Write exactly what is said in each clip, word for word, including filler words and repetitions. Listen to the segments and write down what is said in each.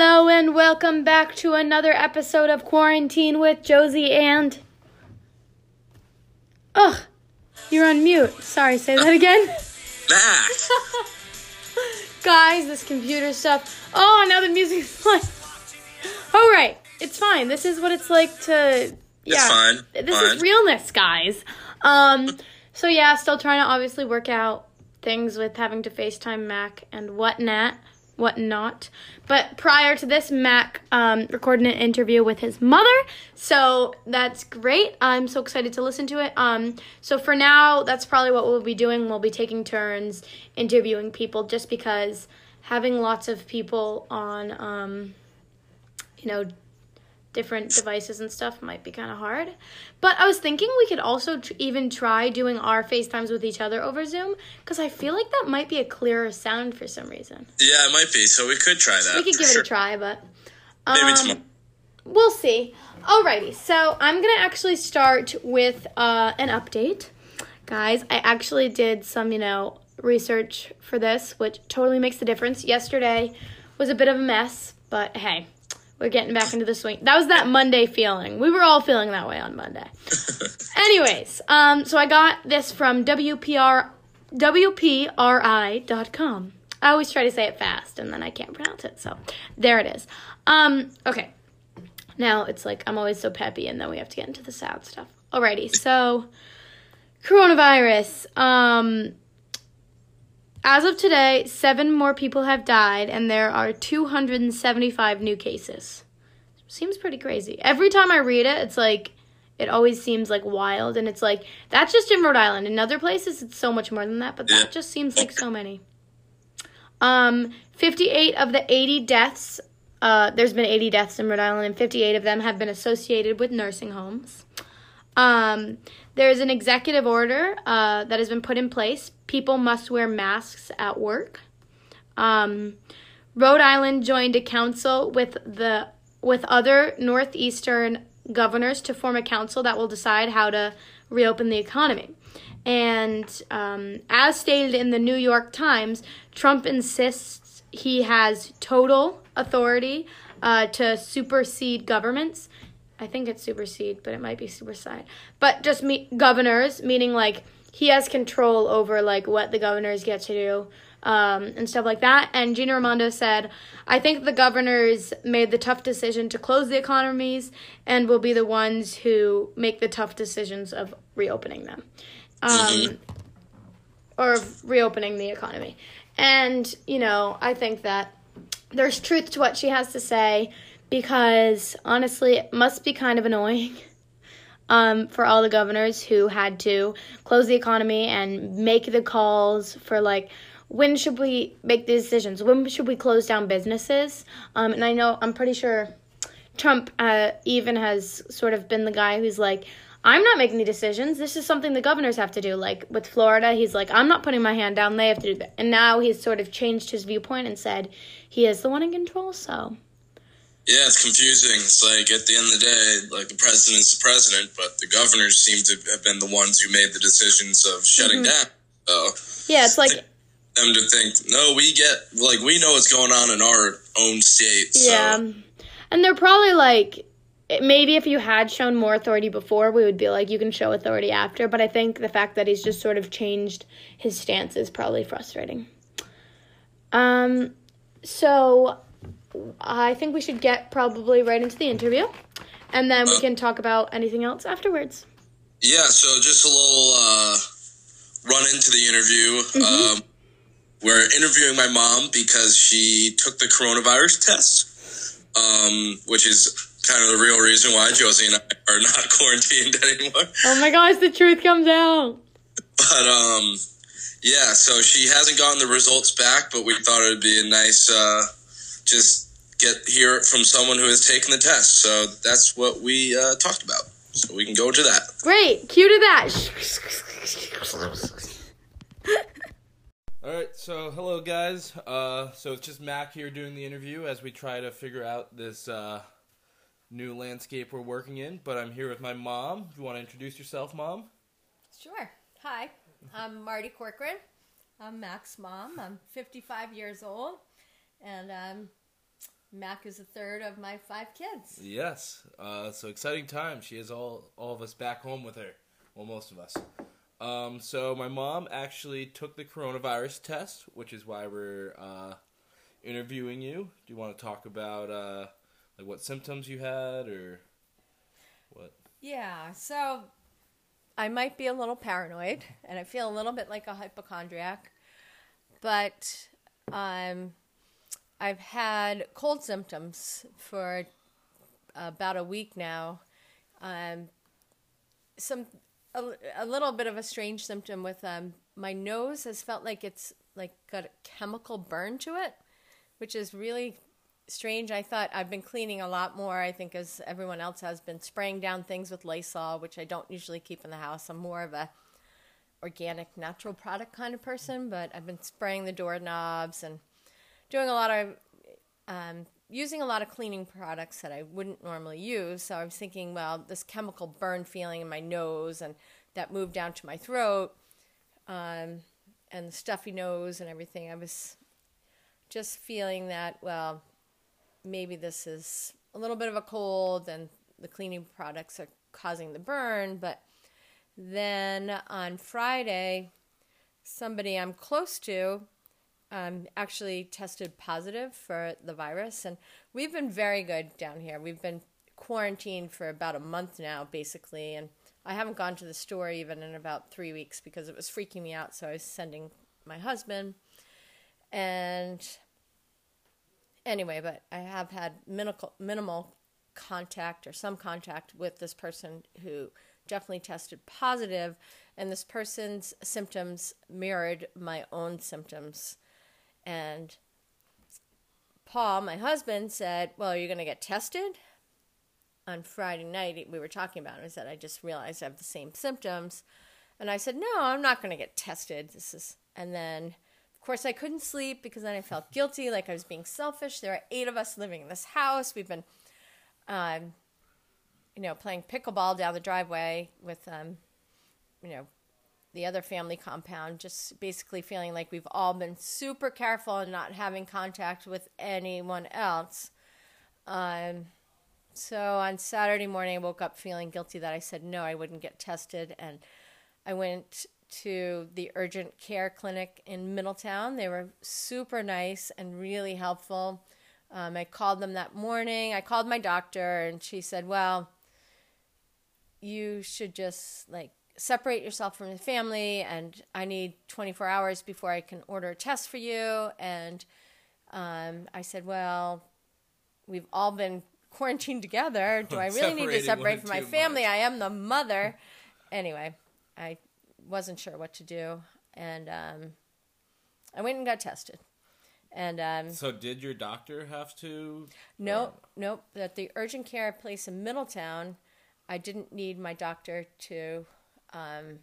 Hello and welcome back to another episode of Quarantine with Josie and... Ugh, you're on mute. Sorry, say that again. Max. Guys, this computer stuff. Oh, now the music's playing. All right, it's fine. This is what it's like to... Yeah, it's fine. This fine. is realness, guys. Um, so yeah, still trying to obviously work out things with having to FaceTime Mac and whatnot. whatnot. But prior to this, Mac um, recorded an interview with his mother, so that's great. I'm so excited to listen to it. Um, so for now, that's probably what we'll be doing. We'll be taking turns interviewing people just because having lots of people on, um, you know, different devices and stuff might be kind of hard. But I was thinking we could also tr- even try doing our FaceTimes with each other over Zoom, because I feel like that might be a clearer sound for some reason. Yeah, it might be, so we could try that. We could give sure. it a try, but... Um, Maybe tomorrow. We'll see. Alrighty, so I'm going to actually start with uh, an update. Guys, I actually did some, you know, research for this, which totally makes a difference. Yesterday was a bit of a mess, but hey... We're getting back into the swing. That was that Monday feeling. We were all feeling that way on Monday. Anyways, um, so I got this from W P R, W P R I dot com. I always try to say it fast, and then I can't pronounce it, so there it is. Um, okay. Now, it's like I'm always so peppy, and then we have to get into the sad stuff. Alrighty, so coronavirus. Um... As of today, seven more people have died, and there are two hundred seventy-five new cases. Seems pretty crazy. Every time I read it, it's like, it always seems like wild, and it's like, that's just in Rhode Island. In other places, it's so much more than that, but that just seems like so many. Um, fifty-eight of the eighty deaths, uh, there's been eighty deaths in Rhode Island, and fifty-eight of them have been associated with nursing homes. Um, there's an executive order uh, that has been put in place. People must wear masks at work. Um, Rhode Island joined a council with the with other northeastern governors to form a council that will decide how to reopen the economy. And um, as stated in the New York Times, Trump insists he has total authority uh, to supersede governments. I think it's supersede, but it might be supersede. But just me- governors, meaning like he has control over like what the governors get to do um, and stuff like that. And Gina Raimondo said, I think the governors made the tough decision to close the economies and will be the ones who make the tough decisions of reopening them. Um, mm-hmm. Or reopening the economy. And, you know, I think that there's truth to what she has to say. Because, honestly, it must be kind of annoying um, for all the governors who had to close the economy and make the calls for, like, when should we make the decisions? When should we close down businesses? Um, and I know, I'm pretty sure Trump uh, even has sort of been the guy who's like, I'm not making the decisions. This is something the governors have to do. Like, with Florida, he's like, I'm not putting my hand down. They have to do that. And now he's sort of changed his viewpoint and said he is the one in control, so... Yeah, it's confusing. It's like, at the end of the day, like, the president's the president, but the governors seem to have been the ones who made the decisions of shutting mm-hmm. down. So, yeah, it's like... them to think, no, we get, like, we know what's going on in our own state, so... Yeah, and they're probably, like, maybe if you had shown more authority before, we would be like, you can show authority after, but I think the fact that he's just sort of changed his stance is probably frustrating. Um, so... I think we should get probably right into the interview, and then we can talk about anything else afterwards. Yeah, so just a little uh, run into the interview. Mm-hmm. Um, we're interviewing my mom because she took the coronavirus test, um, which is kind of the real reason why Josie and I are not quarantined anymore. Oh my gosh, the truth comes out. But, um, yeah, so she hasn't gotten the results back, but we thought it would be a nice... Uh, just get hear it from someone who has taken the test. So that's what we uh, talked about. So we can go to that. Great. Cue to that. All right. So hello, guys. Uh, so it's just Mac here doing the interview as we try to figure out this uh, new landscape we're working in. But I'm here with my mom. Do you want to introduce yourself, Mom? Sure. Hi. I'm Marty Corcoran. I'm Mac's mom. I'm fifty-five years old. And I'm Mac is the third of my five kids. Yes. Uh, so exciting time. She has all, all of us back home with her. Well, most of us. Um, so my mom actually took the coronavirus test, which is why we're uh, interviewing you. Do you want to talk about uh, like what symptoms you had or what? Yeah, so I might be a little paranoid, and I feel a little bit like a hypochondriac, but um, I've had cold symptoms for about a week now. Um, some a, a little bit of a strange symptom with um, my nose has felt like it's like got a chemical burn to it, which is really strange. I thought I've been cleaning a lot more, I think, as everyone else has been, spraying down things with Lysol, which I don't usually keep in the house. I'm more of a organic, natural product kind of person, but I've been spraying the doorknobs and doing a lot of, um, using a lot of cleaning products that I wouldn't normally use. So I was thinking, well, this chemical burn feeling in my nose, and that moved down to my throat, um, and the stuffy nose and everything. I was just feeling that, well, maybe this is a little bit of a cold and the cleaning products are causing the burn. But then on Friday, somebody I'm close to um, actually tested positive for the virus. And we've been very good down here. We've been quarantined for about a month now, basically. And I haven't gone to the store even in about three weeks because it was freaking me out. So I was sending my husband. And anyway, but I have had minimal, minimal contact or some contact with this person who definitely tested positive, and this person's symptoms mirrored my own symptoms. And Paul, my husband, said, well, are you going to get tested? On Friday night, we were talking about it. I said, I just realized I have the same symptoms. And I said, no, I'm not going to get tested. This is, and then of course, I couldn't sleep because then I felt guilty, like I was being selfish. There are eight of us living in this house. We've been, um, you know, playing pickleball down the driveway with, um, you know, the other family compound, just basically feeling like we've all been super careful and not having contact with anyone else. Um, so on Saturday morning, I woke up feeling guilty that I said no, I wouldn't get tested, and I went to the urgent care clinic in Middletown. They were super nice and really helpful. Um, I called them that morning. I called my doctor, and she said, well, you should just like separate yourself from the family, and I need twenty-four hours before I can order a test for you. And um, I said, well, we've all been quarantined together. Do I really need to separate from my family? Much. I am the mother. Anyway, I wasn't sure what to do, and um, I went and got tested. And um, so, did your doctor have to? Nope, or? nope. At the urgent care place in Middletown, I didn't need my doctor to um,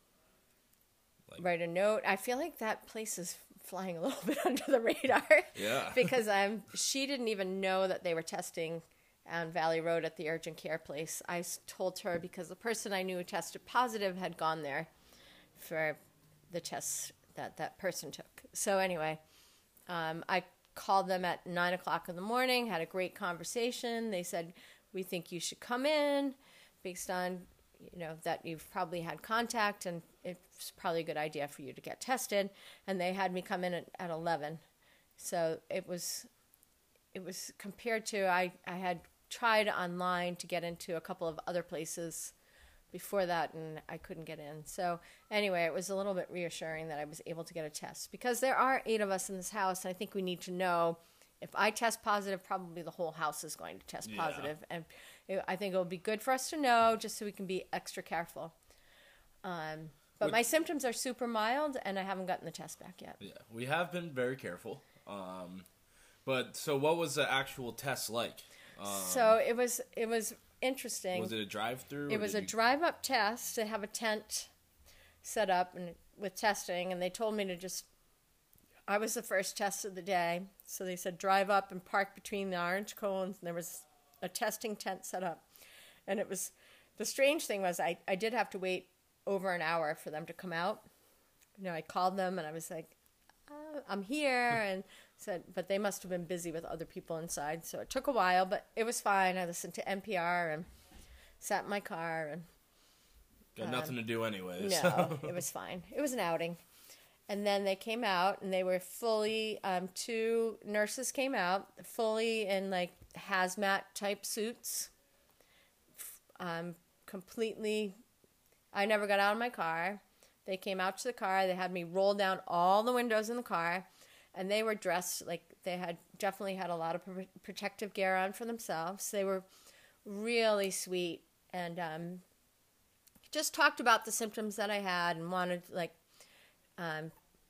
like, write a note. I feel like that place is flying a little bit under the radar. Yeah. Because um, she didn't even know that they were testing on Valley Road at the urgent care place. I told her because the person I knew who tested positive had gone there for the tests that that person took. So anyway, um, I called them at nine o'clock in the morning, had a great conversation. They said, we think you should come in based on, you know, that you've probably had contact and it's probably a good idea for you to get tested. And they had me come in at, at eleven. So it was, it was compared to, I, I had tried online to get into a couple of other places before that, and I couldn't get in. So anyway, it was a little bit reassuring that I was able to get a test, because there are eight of us in this house, and I think we need to know if I test positive, probably the whole house is going to test yeah. positive. And it, I think it will be good for us to know, just so we can be extra careful. Um, but Which, my symptoms are super mild, and I haven't gotten the test back yet. Yeah, we have been very careful. Um, but so what was the actual test like? Um, so it was it was interesting. Was it a drive-through? It was a you... drive-up test. They have a tent set up and with testing, and they told me to just. I was the first test of the day, so they said drive up and park between the orange cones, and there was a testing tent set up. And it was, the strange thing was I, I did have to wait over an hour for them to come out. You know, I called them and I was like, I'm here. And said, but they must have been busy with other people inside. So it took a while, but it was fine. I listened to N P R and sat in my car. And got nothing um, to do anyways. No, it was fine. It was an outing. And then they came out, and they were fully, um, two nurses came out, fully in, like, hazmat-type suits. Um, completely, I never got out of my car. They came out to the car. They had me roll down all the windows in the car, and they were dressed, like, they had definitely had a lot of pr- protective gear on for themselves. They were really sweet, and um, just talked about the symptoms that I had and wanted, like, Um,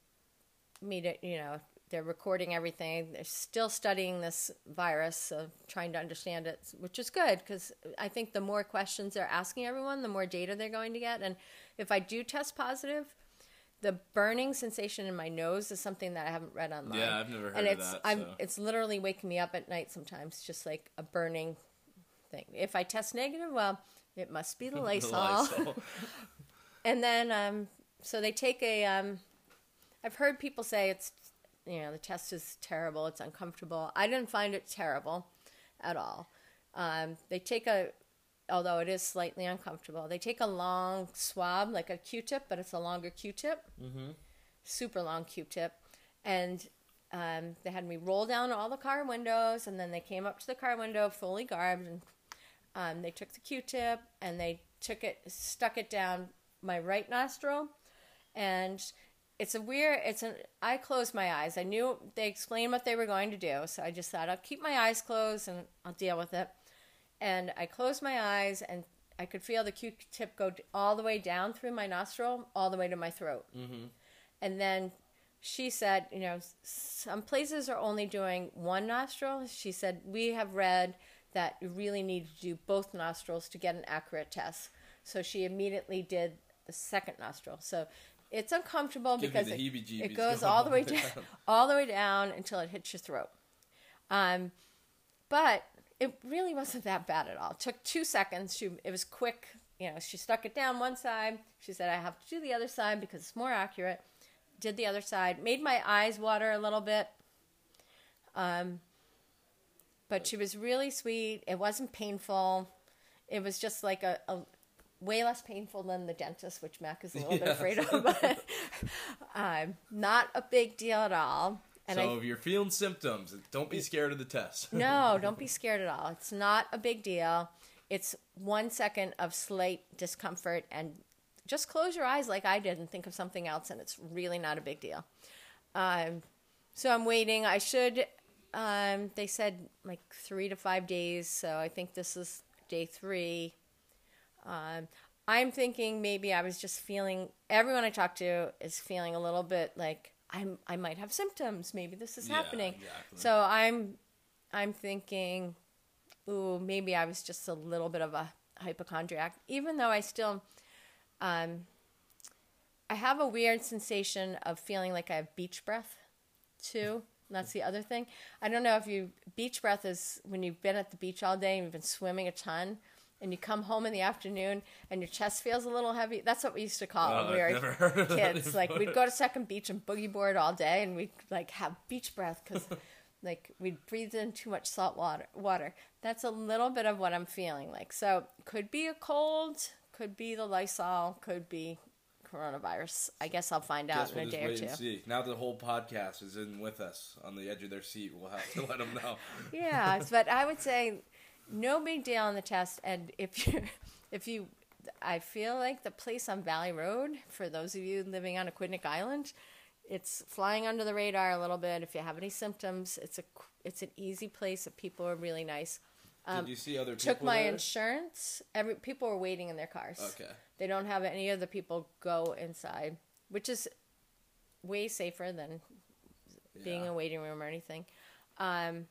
me to, you know, they're recording everything. They're still studying this virus, so trying to understand it, which is good because I think the more questions they're asking everyone, the more data they're going to get. And if I do test positive, the burning sensation in my nose is something that I haven't read online. Yeah, I've never heard and of it's, that. I'm, so. It's literally waking me up at night sometimes, just like a burning thing. If I test negative, well, it must be the Lysol. the Lysol. And then... um So they take a, um, I've heard people say it's, you know, the test is terrible, it's uncomfortable. I didn't find it terrible at all. Um, they take a, although it is slightly uncomfortable, they take a long swab, like a Q-tip, but it's a longer Q-tip, mm-hmm. super long Q-tip. And um, they had me roll down all the car windows, and then they came up to the car window fully garbed, and um, they took the Q-tip, and they took it, stuck it down my right nostril. And it's a weird, it's an, I closed my eyes. I knew they explained what they were going to do. So I just thought, I'll keep my eyes closed and I'll deal with it. And I closed my eyes and I could feel the Q-tip go all the way down through my nostril, all the way to my throat. Mm-hmm. And then she said, you know, some places are only doing one nostril. She said, we have read that you really need to do both nostrils to get an accurate test. So she immediately did the second nostril. So it's uncomfortable Give because it, it goes all the way down, all the way down until it hits your throat. Um, but it really wasn't that bad at all. It took two seconds. She, it was quick. You know, she stuck it down one side. She said, I have to do the other side because it's more accurate. Did the other side. Made my eyes water a little bit. Um, but she was really sweet. It wasn't painful. It was just like a, a way less painful than the dentist, which Mac is a little yeah. bit afraid of. But um, not a big deal at all. And so I, if you're feeling symptoms, don't be scared of the test. No, don't be scared at all. It's not a big deal. It's one second of slight discomfort, and just close your eyes like I did and think of something else, and it's really not a big deal. Um, so I'm waiting. I should, um, they said like three to five days, so I think this is day three. Um, I'm thinking maybe I was just feeling, everyone I talk to is feeling a little bit like, I'm, I might have symptoms. Maybe this is yeah, happening. Exactly. So I'm, I'm thinking, ooh, maybe I was just a little bit of a hypochondriac, even though I still, um, I have a weird sensation of feeling like I have beach breath too. And that's the other thing. I don't know if you, beach breath is when you've been at the beach all day and you've been swimming a ton, and you come home in the afternoon and your chest feels a little heavy. That's what we used to call it when we were kids. Like, we'd go to Second Beach and boogie board all day, and we'd like have beach breath because like we'd breathe in too much salt water. Water. That's a little bit of what I'm feeling like. So could be a cold, could be the Lysol, could be coronavirus. I guess I'll find out Guess in we'll a just day wait or two. And see. Now the whole podcast is in with us on the edge of their seat. We'll have to let them know. Yeah, but I would say no big deal on the test. And if you, if you, I feel like the place on Valley Road, for those of you living on Aquidneck Island, it's flying under the radar a little bit. If you have any symptoms, it's a, it's an easy place. The people are really nice. Um, Did you see other people took my there? insurance. Every people were waiting in their cars. Okay. They don't have any of the people go inside, which is way safer than being in Yeah. a waiting room or anything. Um,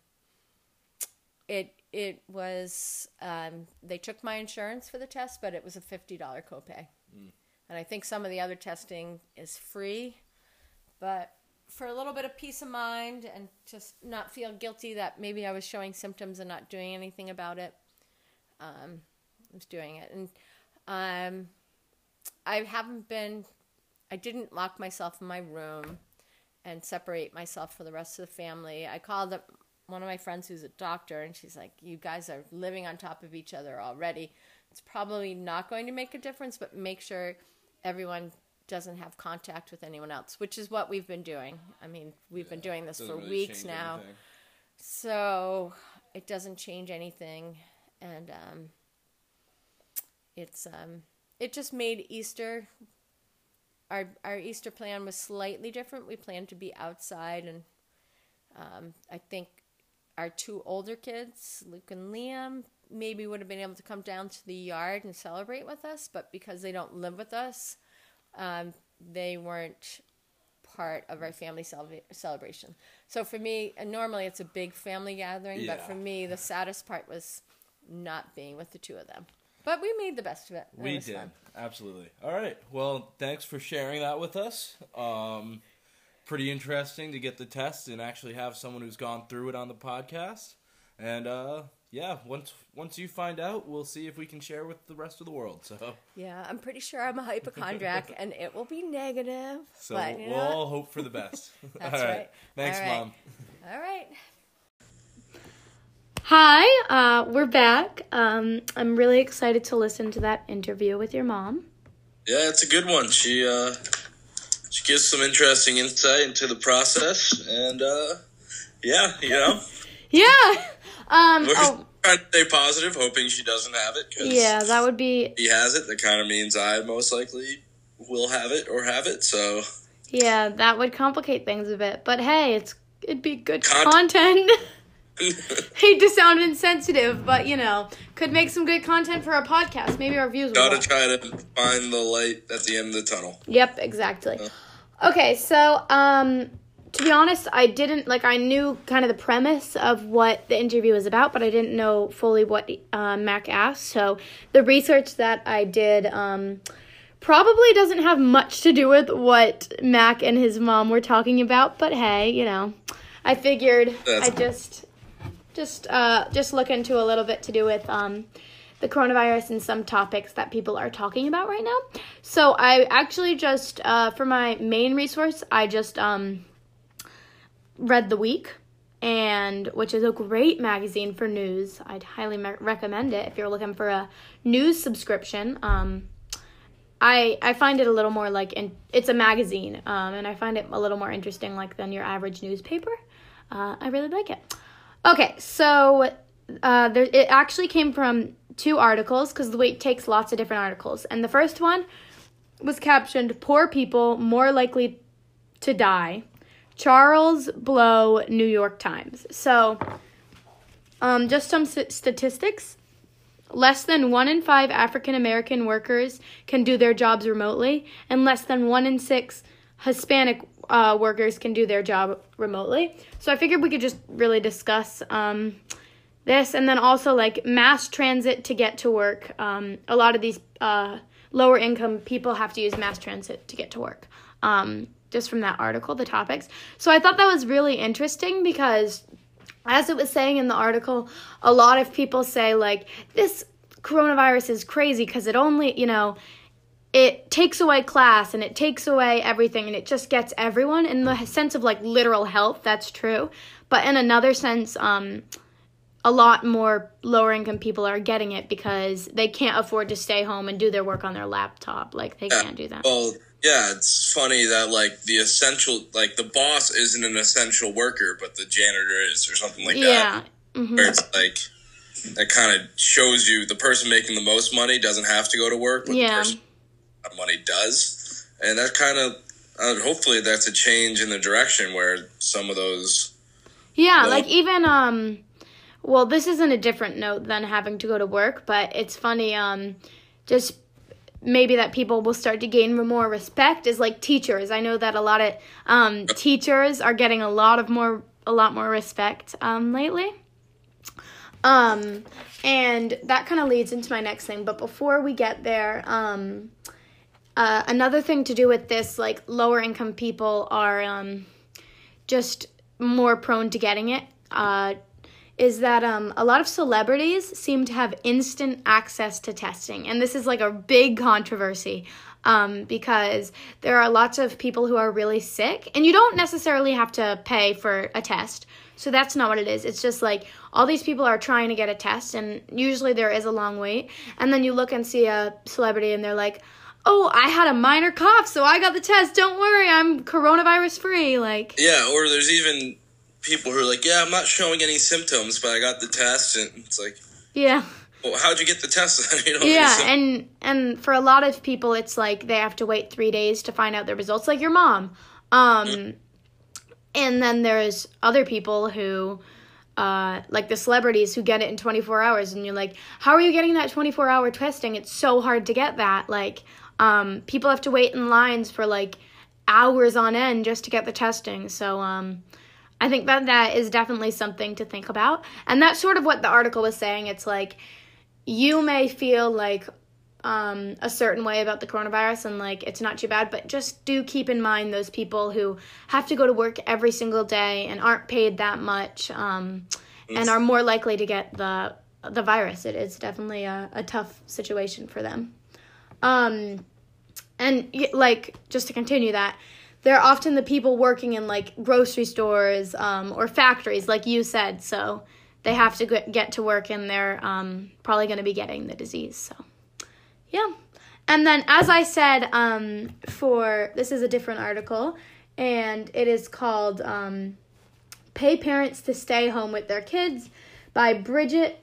it it was um, they took my insurance for the test, but it was a fifty dollars copay, mm. and I think some of the other testing is free, but for a little bit of peace of mind and just not feel guilty that maybe I was showing symptoms and not doing anything about it, um, I was doing it. And um, I haven't been, I didn't lock myself in my room, and separate myself from the rest of the family. I called up one of my friends who's a doctor, and she's like, you guys are living on top of each other already. It's probably not going to make a difference, but make sure everyone doesn't have contact with anyone else, which is what we've been doing. I mean, we've yeah, been doing this for really weeks now. Anything. So it doesn't change anything. And um, it's um, it just made Easter, our our Easter plan was slightly different. We planned to be outside, and um, I think our two older kids, Luke and Liam, maybe would have been able to come down to the yard and celebrate with us, but because they don't live with us, um, they weren't part of our family cele- celebration. So for me, and normally it's a big family gathering, yeah. but for me, the saddest part was not being with the two of them. But we made the best of it. it we did. Fun. Absolutely. All right. Well, thanks for sharing that with us. Um, pretty interesting to get the test and actually have someone who's gone through it on the podcast. And, uh, yeah, once once you find out, we'll see if we can share with the rest of the world. So yeah, I'm pretty sure I'm a hypochondriac, and it will be negative. So but, we'll all hope for the best. That's all right. right. Thanks, all right. Mom. All right. Hi, uh, we're back. Um, I'm really excited to listen to that interview with your mom. Yeah, it's a good one. She uh, she gives some interesting insight into the process, and uh, yeah, you know. Yeah. Um, We're oh, trying to stay positive, hoping she doesn't have it. Cause yeah, that would be... if he has it, that kind of means I most likely will have it or have it, so... Yeah, that would complicate things a bit. But hey, it's it'd be good Con- content. Hate to sound insensitive, but, you know, could make some good content for our podcast. Maybe our views will Gotta go. try to find the light at the end of the tunnel. Yep, exactly. Okay, so, um... to be honest, I didn't, like, I knew kind of the premise of what the interview was about, but I didn't know fully what uh, Mac asked. So the research that I did um, probably doesn't have much to do with what Mac and his mom were talking about. But hey, you know, I figured That's- I'd just, just, uh, just look into a little bit to do with um, the coronavirus and some topics that people are talking about right now. So I actually just, uh, for my main resource, I just... Um, read The Week, and which is a great magazine for news. I'd highly me- recommend it if you're looking for a news subscription. Um, I I find it a little more like, in, it's a magazine, um, and I find it a little more interesting like than your average newspaper. Uh, I really like it. Okay, so uh, there, it actually came from two articles because The Week takes lots of different articles, and the first one was captioned, "Poor People More Likely to Die." Charles Blow, New York Times. So, um, just some st- statistics. Less than one in five African-American workers can do their jobs remotely, and less than one in six Hispanic uh, workers can do their job remotely. So I figured we could just really discuss um, this, and then also, like, mass transit to get to work. Um, a lot of these uh, lower-income people have to use mass transit to get to work. Um just from that article, the topics. So I thought that was really interesting because, as it was saying in the article, a lot of people say, like, this coronavirus is crazy because it only, you know, it takes away class and it takes away everything and it just gets everyone. In the sense of, like, literal health, that's true. But in another sense, um, a lot more lower-income people are getting it because they can't afford to stay home and do their work on their laptop. Like, they yeah, can't do that. Well, yeah, it's funny that, like, the essential, like, the boss isn't an essential worker, but the janitor is, or something like yeah. that. Mm-hmm. Where it's, like, that kind of shows you the person making the most money doesn't have to go to work, but yeah. the person making money does. And that kind of, uh, hopefully that's a change in the direction where some of those... Yeah, like, even, um... well, this isn't a different note than having to go to work, but it's funny, um, just... maybe that people will start to gain more respect is like teachers. I know that a lot of um, teachers are getting a lot of more, a lot more respect um, lately. Um, and that kind of leads into my next thing. But before we get there, um, uh, another thing to do with this, like lower income people are um, just more prone to getting it. Uh, is that um, a lot of celebrities seem to have instant access to testing. And this is like a big controversy. um, because there are lots of people who are really sick, and you don't necessarily have to pay for a test. So that's not what it is. It's just like all these people are trying to get a test, and usually there is a long wait. And then you look and see a celebrity, and they're like, oh, I had a minor cough, so I got the test. Don't worry, I'm coronavirus free. Like, yeah, or there's even people who are like, yeah, I'm not showing any symptoms, but I got the test, and it's like, yeah. Well, how'd you get the test? you know, yeah, and and for a lot of people, it's like they have to wait three days to find out their results, like your mom. Um, mm-hmm. And then there's other people who, uh, like the celebrities who get it in twenty-four hours, and you're like, how are you getting that twenty-four hour testing? It's so hard to get that. Like, um, people have to wait in lines for like hours on end just to get the testing. So, um, I think that that is definitely something to think about. And that's sort of what the article was saying. It's like, you may feel like um, a certain way about the coronavirus and like it's not too bad, but just do keep in mind those people who have to go to work every single day and aren't paid that much um, and are more likely to get the the virus. It is definitely a, a tough situation for them. Um, and like, just to continue that, they're often the people working in like grocery stores um, or factories, like you said. So they have to get to work, and they're um, probably going to be getting the disease. So, yeah. And then, as I said, um, for this is a different article, and it is called um, "Pay Parents to Stay Home with Their Kids" by Bridget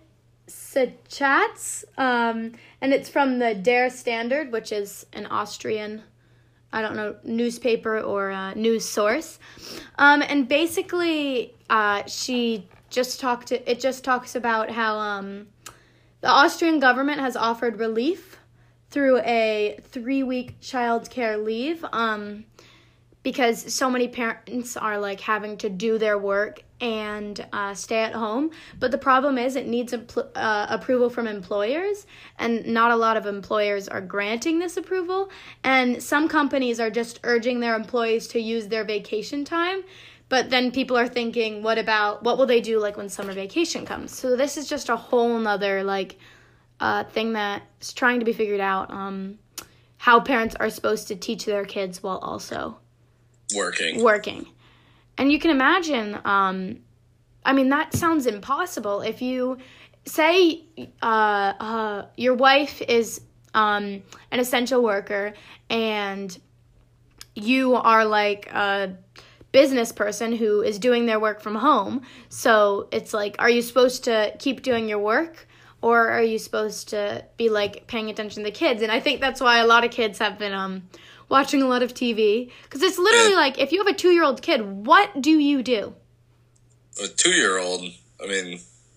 Schatz, um, and it's from the Der Standard, which is an Austrian, I don't know, newspaper or uh, news source. Um, and basically, uh, she just talked. To, it just talks about how um, the Austrian government has offered relief through a three-week child care leave um, because so many parents are like having to do their work and uh, stay at home. But the problem is it needs impl- uh, approval from employers, and not a lot of employers are granting this approval. And some companies are just urging their employees to use their vacation time. But then people are thinking, what about, what will they do like when summer vacation comes? So this is just a whole nother like uh, thing that's trying to be figured out, um, how parents are supposed to teach their kids while also working. Working. And you can imagine, um, I mean, that sounds impossible. If you say uh, uh, your wife is um, an essential worker and you are like a business person who is doing their work from home. So it's like, are you supposed to keep doing your work, or are you supposed to be like paying attention to the kids? And I think that's why a lot of kids have been um watching a lot of T V, because it's literally like, if you have a two-year-old kid, what do you do? A two-year-old, I mean,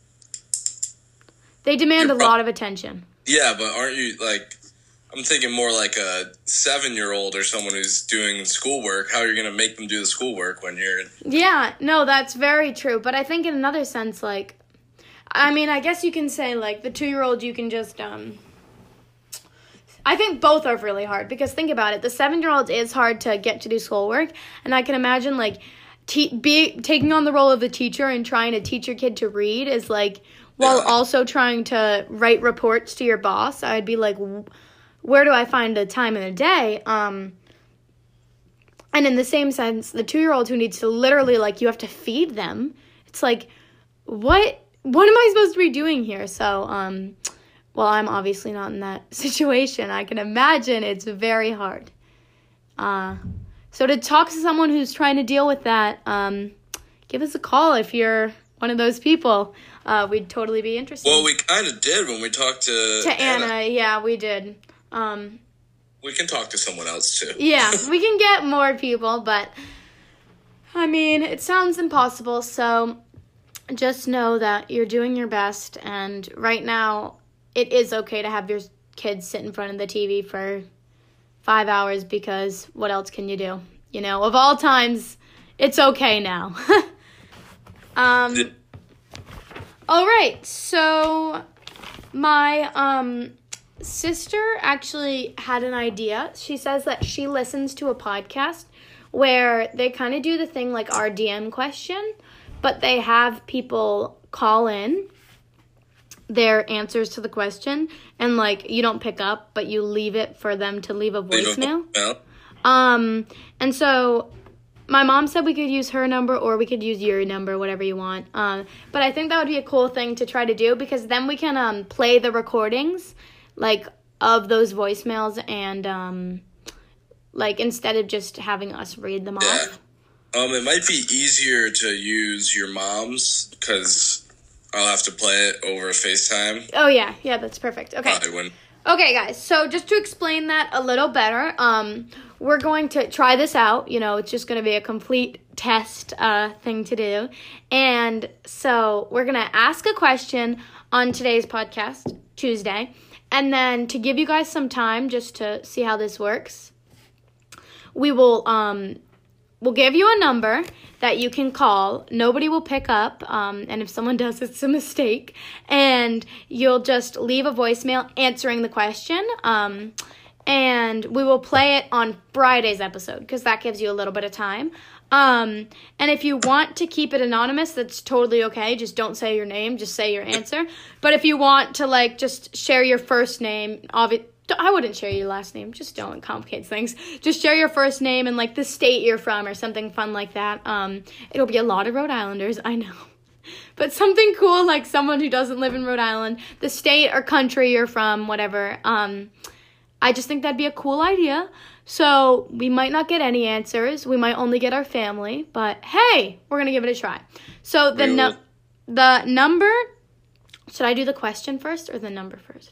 they demand a pro- lot of attention. Yeah, but aren't you like, I'm thinking more like a seven-year-old or someone who's doing schoolwork. How are you going to make them do the schoolwork when you're... Yeah, no, that's very true. But I think in another sense, like, I mean, I guess you can say, like, the two-year-old, you can just, um... I think both are really hard, because think about it. The seven-year-old is hard to get to do schoolwork, and I can imagine, like, te- be, taking on the role of the teacher and trying to teach your kid to read is, like, while Yeah. also trying to write reports to your boss. I'd be like... where do I find a time in the day? Um, and in the same sense, the two-year-old who needs to literally, like, you have to feed them. It's like, what what am I supposed to be doing here? So, um, well, I'm obviously not in that situation. I can imagine it's very hard. Uh, so to talk to someone who's trying to deal with that, um, give us a call if you're one of those people. Uh, we'd totally be interested. Well, we kind of did when we talked to, to Anna. Anna. Yeah, we did. Um, we can talk to someone else, too. yeah, we can get more people, but, I mean, it sounds impossible, so just know that you're doing your best, and right now, it is okay to have your kids sit in front of the T V for five hours, because what else can you do? You know, of all times, it's okay now. um, Yeah. all right, so my, um... sister actually had an idea. She says that she listens to a podcast where they kind of do the thing like our D M question, but they have people call in their answers to the question, and like you don't pick up, but you leave it for them to leave a voicemail. Leave a voicemail. Um, and so my mom said we could use her number or we could use your number, whatever you want. Um, but I think that would be a cool thing to try to do because then we can um play the recordings like of those voicemails and um like instead of just having us read them Yeah. off. Um, it might be easier to use your mom's because I'll have to play it over FaceTime. Oh yeah, yeah, that's perfect. Okay. Probably when. Okay, guys, so just to explain that a little better, um, we're going to try this out. You know, it's just going to be a complete test uh, thing to do. And so we're going to ask a question on today's podcast, Tuesday. And then to give you guys some time just to see how this works, we will um, we'll give you a number that you can call. Nobody will pick up, um, and if someone does, it's a mistake. And you'll just leave a voicemail answering the question, um, and we will play it on Friday's episode because that gives you a little bit of time. Um, and if you want to keep it anonymous, that's totally okay. Just don't say your name, just say your answer. But if you want to, like, just share your first name, obviously, I wouldn't share your last name. Just don't complicate things. Just share your first name and, like, the state you're from or something fun like that. Um, it'll be a lot of Rhode Islanders, I know. But something cool, like someone who doesn't live in Rhode Island, the state or country you're from, whatever. Um, I just think that'd be a cool idea. So we might not get any answers. We might only get our family. But, hey, we're going to give it a try. So the no- the number, should I do the question first or the number first?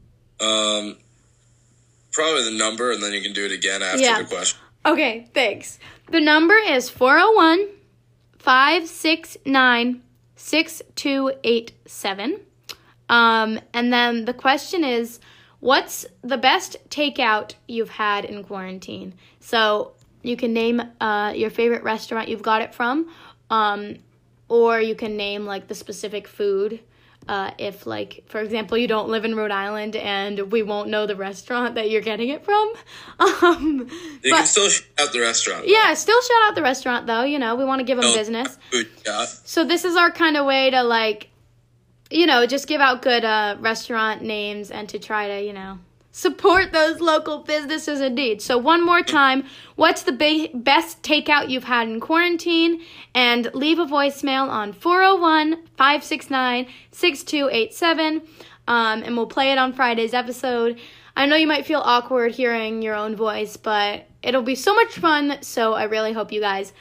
Um... Probably the number, and then you can do it again after Yeah. the question. Okay, thanks. The number is four oh one, five six nine, six two eight seven. Um, and then the question is, what's the best takeout you've had in quarantine? So you can name uh, your favorite restaurant you've got it from, um, or you can name, like, the specific food. Uh, if, like, for example, you don't live in Rhode Island and we won't know the restaurant that you're getting it from. Um, You but, can still shout out the restaurant. yeah, still shout out the restaurant, though. You know, we want to give them though. business. Food, yeah. So this is our kind of way to, like, you know, just give out good uh, restaurant names and to try to, you know, support those local businesses indeed. So one more time, what's the ba- best takeout you've had in quarantine? And leave a voicemail on four oh one, five six nine, six two eight seven, um, and we'll play it on Friday's episode. I know you might feel awkward hearing your own voice, but it'll be so much fun, so I really hope you guys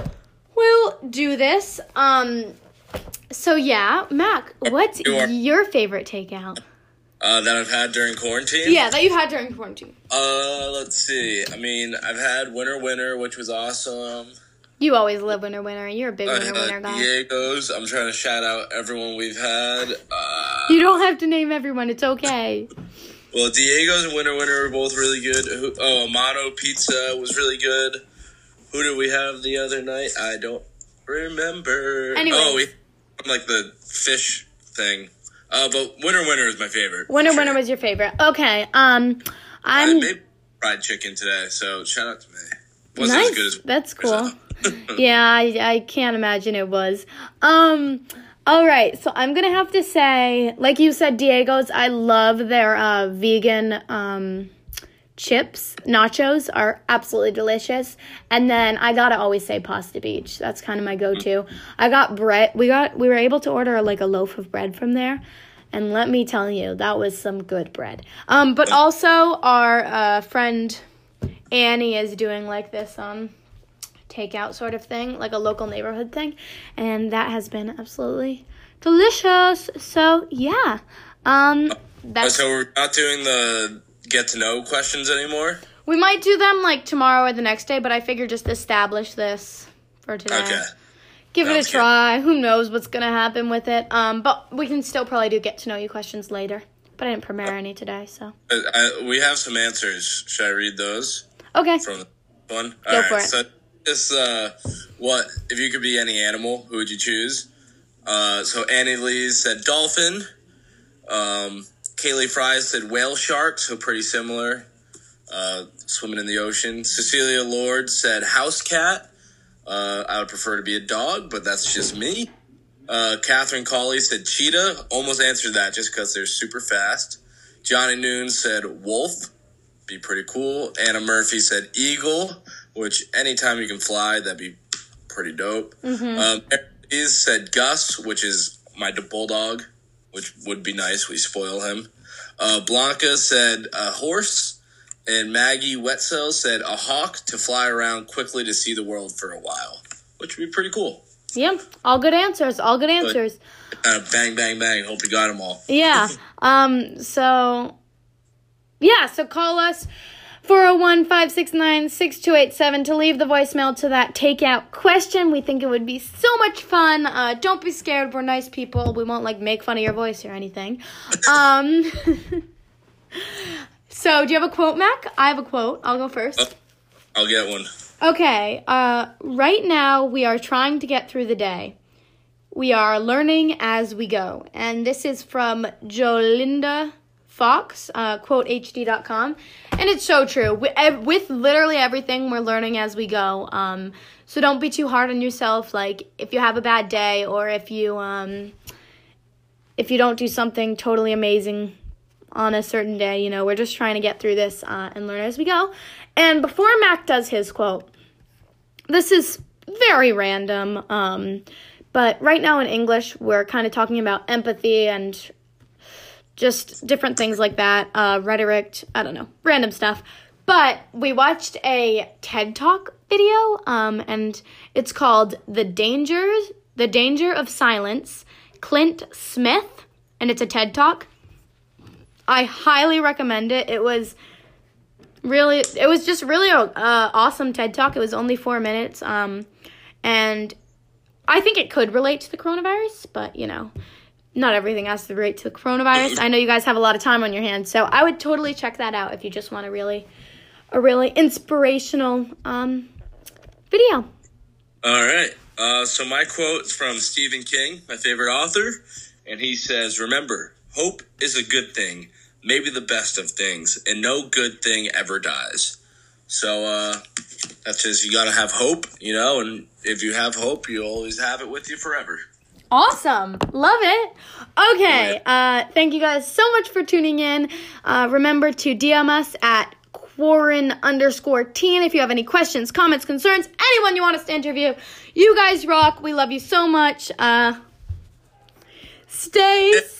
will do this. Um, so yeah, Mac, what's Sure. your favorite takeout? Uh, that I've had during quarantine? Yeah, that you've had during quarantine. Uh, let's see. I mean, I've had Winter Winter, which was awesome. You always live winter winter. You're a big I winter had winter guy. Diego's. I'm trying to shout out everyone we've had. Uh, You don't have to name everyone. It's okay. well, Diego's and Winter Winter were both really good. Who, oh, Amano Pizza was really good. Who did we have the other night? I don't remember. Anyways. Oh, we like the fish thing. Uh, but Winter Winter is my favorite. Winter for winter sure. was your favorite. Okay. Um, I I'm made fried chicken today, so shout out to me. Wasn't nice. as good as That's cool. Yeah, I, I can't imagine it was. Um, all right. So I'm gonna have to say, like you said, Diego's. I love their uh, vegan um chips. Nachos are absolutely delicious. And then I gotta always say Pasta Beach. That's kind of my go-to. I got bread. We got we were able to order like a loaf of bread from there. And let me tell you, that was some good bread. Um, but also our uh, friend Annie is doing like this um takeout sort of thing, like a local neighborhood thing, and that has been absolutely delicious. So yeah, um, that's So we're not doing the get to know questions anymore? we might do them like tomorrow or the next day, but I figured just establish this for today. Okay. Give it Sounds a good. try. Who knows what's gonna happen with it? Um, but we can still probably do get to know you questions later. But I didn't prepare any today, so Uh, I, we have some answers. Should I read those okay. from the one? Go All for right, it. So this, uh, what, if you could be any animal, who would you choose? Uh, so Annie Lee said dolphin. Um, Kaylee Fry said whale shark, so pretty similar. Uh, swimming in the ocean. Cecilia Lord said house cat. Uh, I would prefer to be a dog, but that's just me. Uh, Catherine Cawley said cheetah. Almost answered that just because they're super fast. Johnny Noon said wolf. Be pretty cool. Anna Murphy said eagle, which anytime you can fly, that'd be pretty dope. Mm-hmm. Um, Aries said Gus, which is my bulldog, which would be nice. We spoil him. Uh, Blanca said a horse. And Maggie Wetzel said a hawk to fly around quickly to see the world for a while, which would be pretty cool. Yeah, all good answers. All good answers. Uh, bang, bang, bang. Hope you got them all. Yeah. Um. So, yeah. So call us four oh one, five six nine, six two eight seven to leave the voicemail to that takeout question. We think it would be so much fun. Uh, don't be scared. We're nice people. We won't like make fun of your voice or anything. Um. So, do you have a quote, Mac? I have a quote. I'll go first. Uh, I'll get one. Okay. Uh, right now, we are trying to get through the day. We are learning as we go. And this is from Jolinda Fox, uh, quote H D dot com. And it's so true. With, with literally everything, we're learning as we go. Um, so don't be too hard on yourself. Like, if you have a bad day or if you, um, if you don't do something totally amazing on a certain day, you know, we're just trying to get through this uh, and learn as we go. And before Mac does his quote, this is very random, um, but right now in English, we're kind of talking about empathy and just different things like that, uh, rhetoric, I don't know, random stuff. But we watched a TED Talk video, um, and it's called The Dangers, The Danger of Silence, Clint Smith, and it's a TED Talk. I highly recommend it. It was really, it was just really a uh, awesome TED Talk. It was only four minutes, um, and I think it could relate to the coronavirus, but, you know, not everything has to relate to the coronavirus. I know you guys have a lot of time on your hands, so I would totally check that out if you just want a really, a really inspirational um, video. All right. Uh, so my quote is from Stephen King, my favorite author, and he says, "Remember, hope is a good thing, maybe the best of things, and no good thing ever dies." So uh, that says you got to have hope, you know, and if you have hope, you always have it with you forever. Awesome. Love it. Okay. Uh, thank you guys so much for tuning in. Uh, remember to D M us at Quarren underscore teen if you have any questions, comments, concerns, anyone you want us to interview. You guys rock. We love you so much. Uh, stay